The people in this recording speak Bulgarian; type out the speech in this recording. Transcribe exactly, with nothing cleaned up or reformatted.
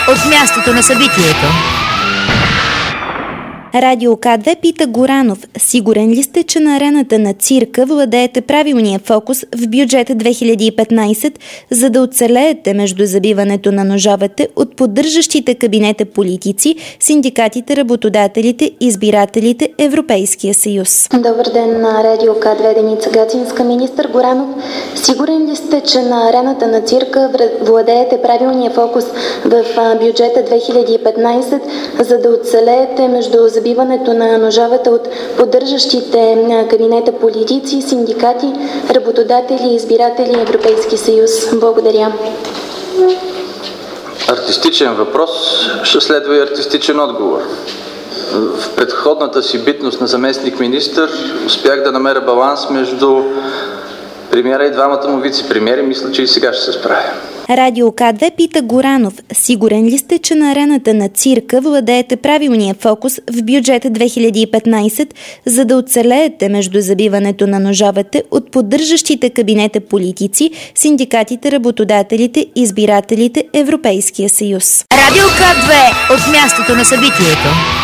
от мястото на събитието. Радио К две пита Горанов: сигурен ли сте, че на арената на цирка владеете правилния фокус в бюджета две хиляди и петнайсет, за да оцелеете между забиването на ножовете от поддържащите кабинета политици, синдикатите, работодателите, избирателите, Европейския съюз? Добър ден на Радио К две, Деница Гацинска. Министър Горанов, сигурен ли сте, че на арената на цирка владеете правилния фокус в бюджета две хиляди и петнайсет, за да оцелеете между забиването на ножовете от поддържащите кабинета политици, синдикати, работодатели, избиратели, Европейски съюз? Благодаря. Артистичен въпрос, ще следва и артистичен отговор. В предходната си битност на заместник-министър успях да намеря баланс между премиера и двамата му вице-премиери. Мисля, че и сега ще се справя. Радио К две пита Горанов: сигурен ли сте, че на арената на цирка владеете правилния фокус в бюджета две хиляди и петнайсет, за да оцелеете между забиването на ножовете от поддържащите кабинета политици, синдикатите, работодателите, избирателите, Европейския съюз? Радио К две от мястото на събитието.